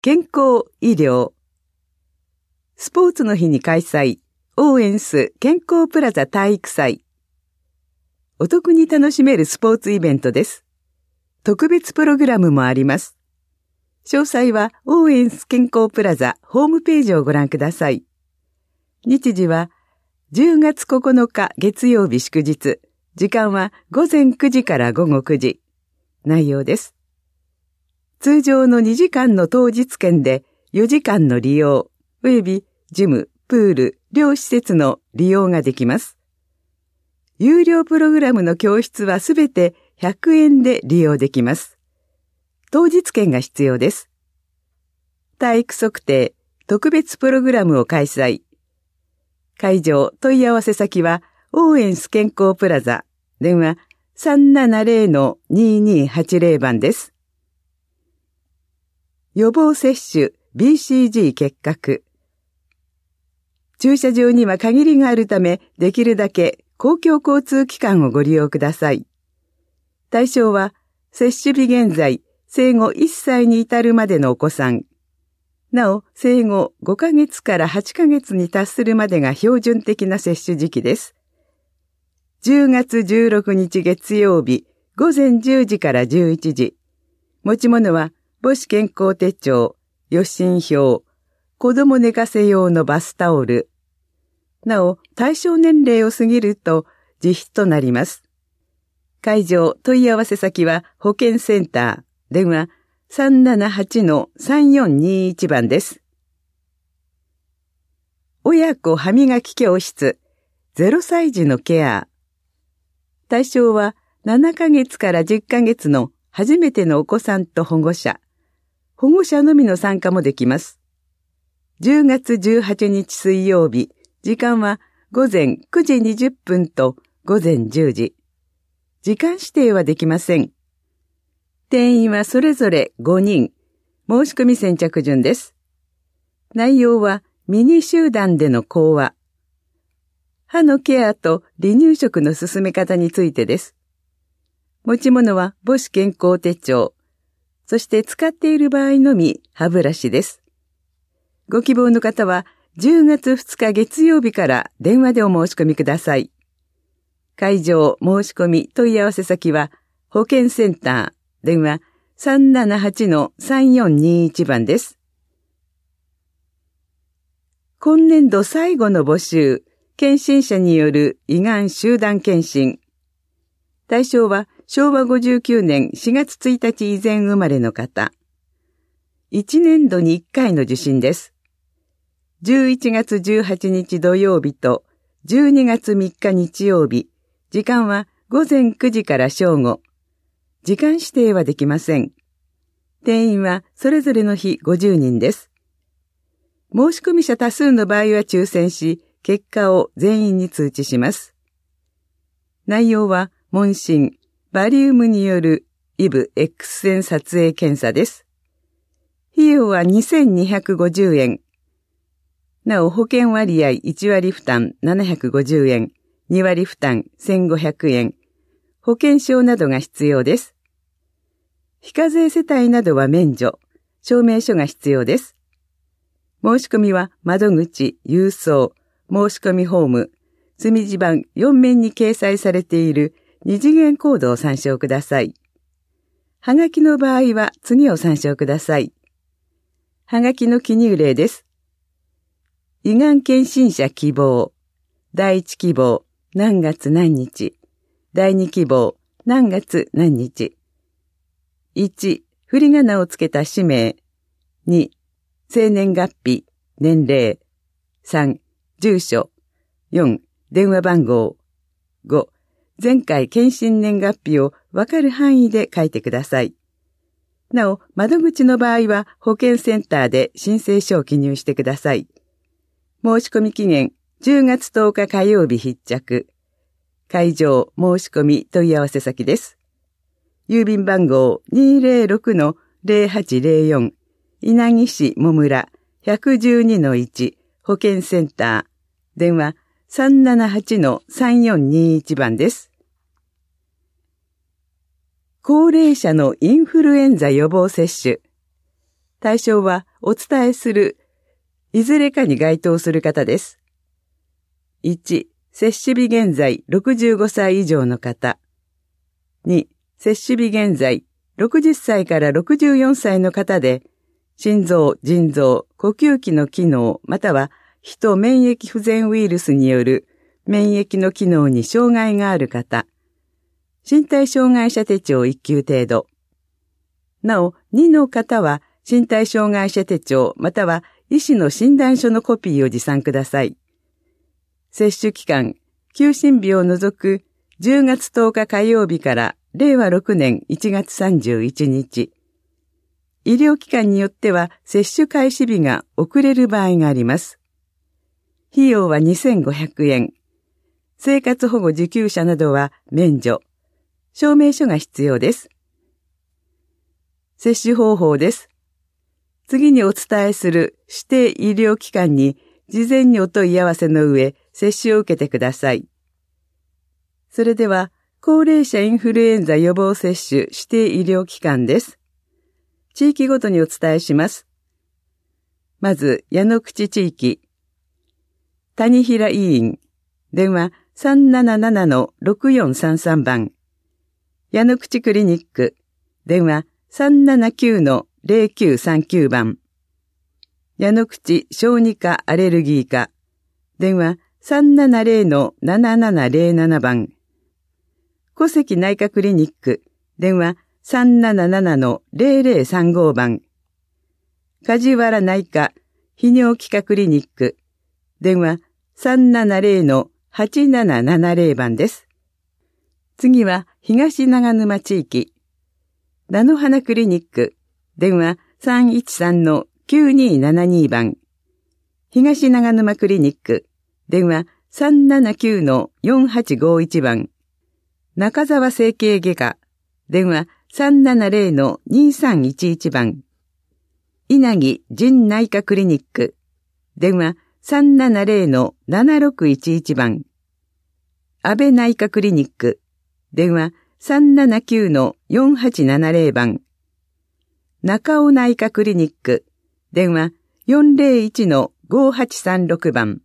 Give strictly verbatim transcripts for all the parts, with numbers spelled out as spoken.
健康医療。スポーツの日に開催、オーエンス健康プラザ体育祭。お得に楽しめるスポーツイベントです。特別プログラムもあります。詳細はオーエンス健康プラザホームページをご覧ください。日時はじゅうがつここのか月曜日祝日。時間はごぜんくじからごごくじ。内容です。通常のにじかんの当日券でよじかんの利用、およびジム、プール、両施設の利用ができます。有料プログラムの教室はすべてひゃくえんで利用できます。当日券が必要です。体育測定、特別プログラムを開催。会場、問い合わせ先は、オーエンス健康プラザ、電話 さんななゼロ にーにーはちゼロ 番です。予防接種 ビーシージー 結核。駐車場には限りがあるため、できるだけ公共交通機関をご利用ください。対象は、接種日現在、生後いっさいに至るまでのお子さん。なお、生後ごかげつからはちかげつに達するまでが標準的な接種時期です。じゅうがつじゅうろくにち月曜日、ごぜんじゅうじからじゅういちじ。持ち物は、母子健康手帳、予診票、子供寝かせ用のバスタオル。なお、対象年齢を過ぎると自費となります。会場、問い合わせ先は保健センター、電話 さんななはちのさんよんにーいち 番です。親子歯磨き教室、ゼロさい児のケア。対象はななかげつからじゅっかげつの初めてのお子さんと保護者。保護者のみの参加もできます。じゅうがつじゅうはちにち水曜日、時間はごぜんくじにじゅっぷんとごぜんじゅうじ。時間指定はできません。定員はそれぞれごにん。申し込み先着順です。内容はミニ集団での講話。歯のケアと離乳食の進め方についてです。持ち物は母子健康手帳。そして使っている場合のみ歯ブラシです。ご希望の方はじゅうがつふつか月曜日から電話でお申し込みください。会場申し込み問い合わせ先は保健センター、電話 さんななはちのさんよんにーいち 番です。今年度最後の募集、検診者による胃がん集団検診。対象はしょうわごじゅうきゅうねんしがつついたち以前生まれの方。いちねんどにいっかいの受診です。じゅういちがつじゅうはちにち土曜日とじゅうにがつみっか日曜日。時間はごぜんくじから正午。時間指定はできません。定員はそれぞれの日ごじゅうにんです。申し込み者多数の場合は抽選し、結果を全員に通知します。内容は問診、バリウムによるイブ X 線撮影検査です。費用はにせんにひゃくごじゅうえん。なお保険割合いちわり負担ななひゃくごじゅうえん、にわり負担せんごひゃくえん、保険証などが必要です。非課税世帯などは免除、証明書が必要です。申し込みは窓口、郵送、申し込みフォーム、墨字盤よんめんに掲載されている二次元コードを参照ください。はがきの場合は次を参照ください。はがきの記入例です。胃がん検診者希望。第一希望、何月何日。第二希望、何月何日。いち、振り仮名をつけた氏名。に、生年月日、年齢。さん、住所。よん、電話番号。ご、前回検診年月日をわかる範囲で書いてください。なお、窓口の場合は保健センターで申請書を記入してください。申し込み期限じゅうがつとおか火曜日必着。会場申し込み問い合わせ先です。郵便番号 にーぜろろくのぜろはちぜろよん 稲城市もむら ひゃくじゅうにのいち 保健センター。電話 さんななはちのさんよんにーいち 番です。高齢者のインフルエンザ予防接種。対象はお伝えするいずれかに該当する方です。いち、接種日現在ろくじゅうごさい以上の方。に、接種日現在ろくじゅっさいからろくじゅうよんさいの方で、心臓、腎臓、呼吸器の機能、または人免疫不全ウイルスによる免疫の機能に障害がある方。身体障害者手帳いっ級程度。なお、にの方は身体障害者手帳、または医師の診断書のコピーを持参ください。接種期間、休診日を除くじゅうがつとおか火曜日かられいわろくねんいちがつさんじゅういちにち。医療機関によっては接種開始日が遅れる場合があります。費用はにせんごひゃくえん。生活保護受給者などは免除。証明書が必要です。接種方法です。次にお伝えする指定医療機関に事前にお問い合わせの上、接種を受けてください。それでは、高齢者インフルエンザ予防接種指定医療機関です。地域ごとにお伝えします。まず、矢野口地域。谷平医院。電話 さんななななのろくよんさんさん 番。矢野口クリニック。電話 さんななきゅうのぜろきゅうさんきゅう 番。矢野口小児科アレルギー科。電話 さんななぜろのななななぜろなな 番。小関内科クリニック。電話 さんななななのぜろぜろさんご 番。梶原内科泌尿器科クリニック。電話 さんななぜろのはちななななぜろ 番です。次は東長沼地域。菜の花クリニック。電話 さんいちさんのきゅうにななに 番。東長沼クリニック。電話 さんななきゅうのよんはちごいち 番。中沢整形外科。電話 さんななぜろのにさんいちいち 番。稲城腎内科クリニック。電話 さんななぜろのななろくいちいち 番。安倍内科クリニック。電話 さんななきゅうのよんはちななぜろ 番。中尾内科クリニック。電話 よんぜろいちのごはちさんろく 番。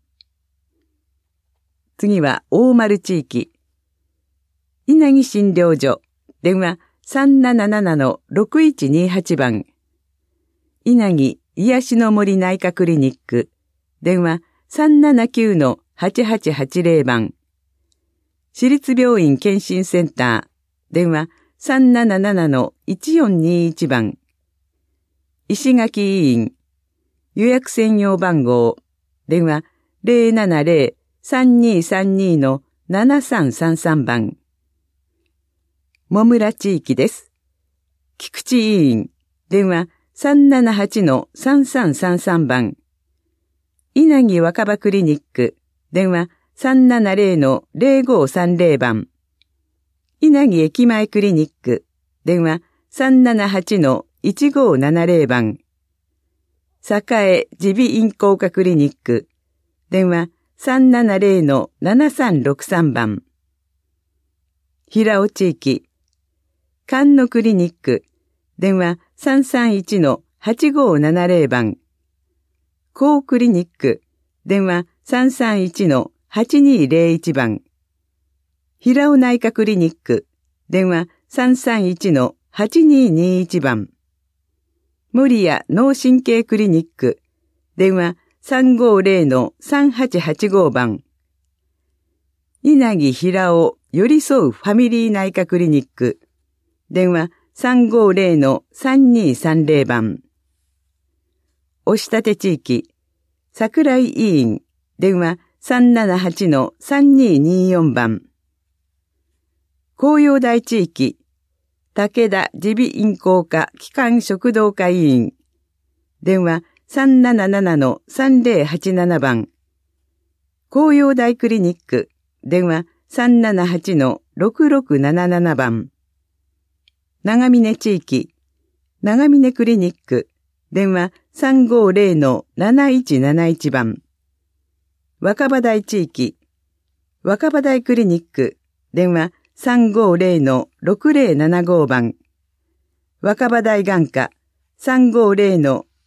次は大丸地域。稲城診療所。電話 さんななななのろくいちにはち 番。稲城癒しの森内科クリニック。電話 さんななきゅうのはちはちはちぜろ 番。市立病院健診センター。電話 さんななななのいちよんにいち 番。石垣医院。予約専用番号。電話 ぜろななぜろさんにさんにのななさんさんさん 番。もむら地域です。菊池医院。電話 さんななはちのさんさんさんさん 番。稲城若葉クリニック。電話 さんななぜろのぜろごさんぜろ 番。稲城駅前クリニック。電話 さんななはちのいちごななぜろ 番。栄耳鼻咽喉科クリニック。電話 さんななぜろのななさんろくさん 番。平尾地域。菅野クリニック。電話 さんさんいちのはちごななぜろ 番。高クリニック。電話 さんさんいちのはちにぜろいち 番。平尾内科クリニック。電話 さんさんいちのはちににいち 番。守谷脳神経クリニック。電話 さんごぜろのさんはちはちご 番。稲城平尾寄り添うファミリー内科クリニック。電話 さんごぜろのさんにさんぜろ 番。押立地域。桜井医院。電話 さんななはちのさんにによん 番。紅葉台地域。武田耳鼻咽喉科気管食道科医院。電話 さんななななのさんぜろはちなな 番。紅葉台クリニック。電話 さんななはちのろくろくなななな 番。長峰地域。長峰クリニック。電話 さんごぜろのなないちなないち 番。若葉台地域。若葉台クリニック。電話 さんごぜろのろくぜろななご 番。若葉台眼科。さんごぜろの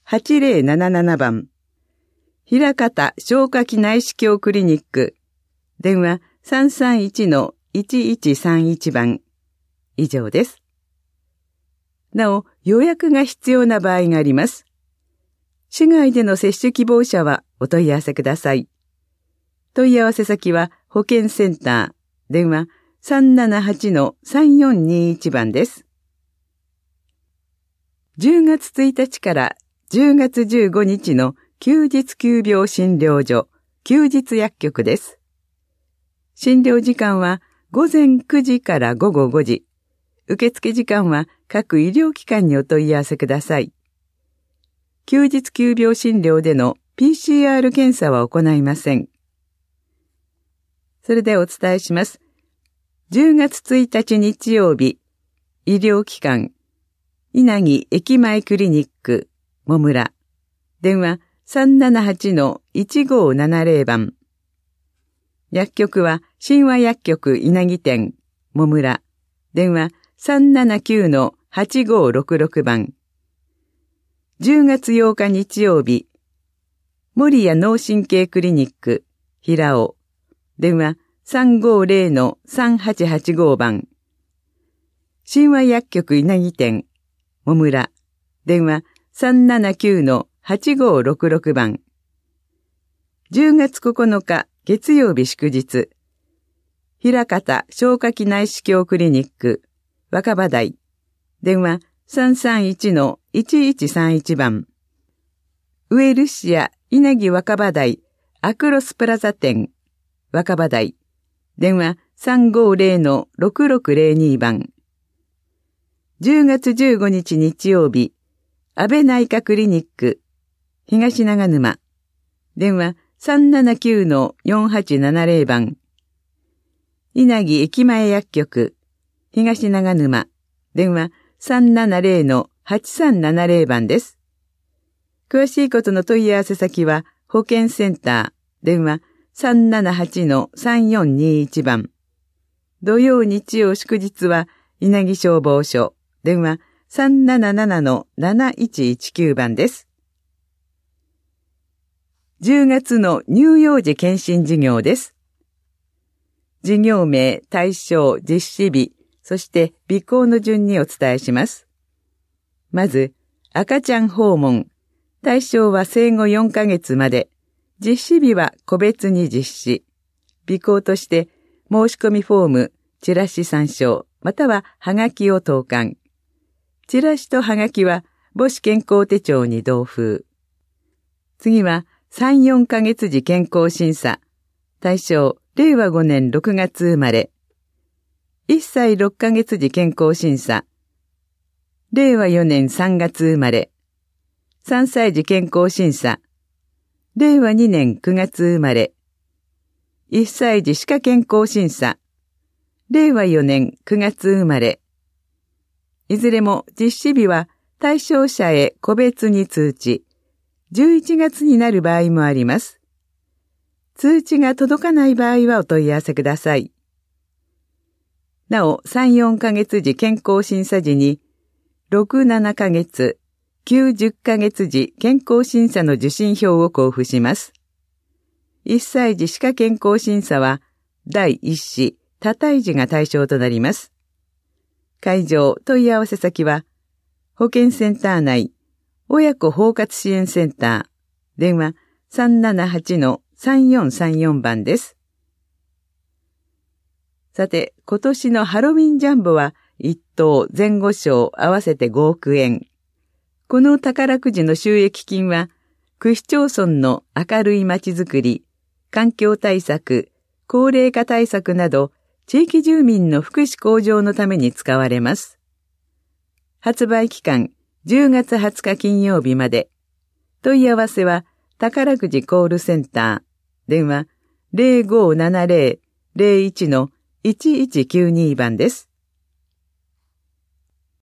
はちぜろななななばん。平方消化器内視鏡クリニック。電話 さんさんいちのいちいちさんいち 番。以上です。なお、予約が必要な場合があります。市外での接種希望者はお問い合わせください。問い合わせ先は保健センター、電話 さんななはちのさんよんにいち 番です。じゅうがつついたちからじゅうがつじゅうごにちの休日急病診療所、休日薬局です。診療時間はごぜんくじからごごごじ。受付時間は各医療機関にお問い合わせください。休日急病診療での ピーシーアール 検査は行いません。それでお伝えします。じゅうがつついたち日曜日、医療機関、稲城駅前クリニック、もむら、電話 さんななはちのいちごななぜろ 番。薬局は親和薬局稲城店、もむら、電話 さんななきゅうのはちごろくろく 番。じゅうがつようか日曜日、守谷脳神経クリニック、平尾、電話 さんごぜろのさんはちはちご 番。親和薬局稲城店、もむら、電話 さんななきゅうのはちごろくろく 番。じゅうがつここのか月曜日祝日、平方消化器内視鏡クリニック、若葉台、電話 さんさんいちのいちいちさんいち 番。ウエルシア稲城若葉台アクロスプラザ店、若葉台、電話 さんごぜろのろくろくぜろに 番。じゅうがつじゅうごにち日曜日、安倍内科クリニック、東長沼、電話 さんななきゅうのよんはちななぜろ 番。稲城駅前薬局、東長沼、電話 さんななぜろのはちさんななぜろ 番です。詳しいことの問い合わせ先は保健センター、電話 さんななはちのさんよんにいち 番。土曜日曜祝日は稲城消防署、電話 さんななななのなないちいちきゅう 番です。じゅうがつの乳幼児検診事業です。事業名、対象、実施日、そして備考の順にお伝えします。まず、赤ちゃん訪問。対象は生後よんかげつまで。実施日は個別に実施。備考として、申し込みフォーム、チラシ参照、またははがきを投函。チラシとはがきは母子健康手帳に同封。次はさん、よんかげつ時健康審査。対象、れいわごねんろくがつ生まれ。いっさいろっかげつ時健康審査。れいわよねんさんがつ生まれ。さんさい時健康審査。れいわにねんくがつ生まれ。いっさい時歯科健康審査。れいわよねんくがつ生まれ。いずれも実施日は対象者へ個別に通知。じゅういちがつになる場合もあります。通知が届かない場合はお問い合わせください。なお、さん、よんかげつ時健康審査時に、ろく、ななかげつ、きゅう、じゅっかげつ時健康審査の受診票を交付します。いっさい時歯科健康審査は、だいいっ子、多胎児が対象となります。会場、問い合わせ先は、保健センター内、親子包括支援センター、電話 さんななはちのさんよんさんよん 番です。さて、今年のハロウィンジャンボはいっ等前後賞合わせてごおくえん。この宝くじの収益金は、区市町村の明るい街づくり、環境対策、高齢化対策など、地域住民の福祉向上のために使われます。発売期間、じゅうがつはつか金曜日まで。問い合わせは、宝くじコールセンター、電話 ぜろごななぜろ ぜろいちのいちいちきゅうに 番です。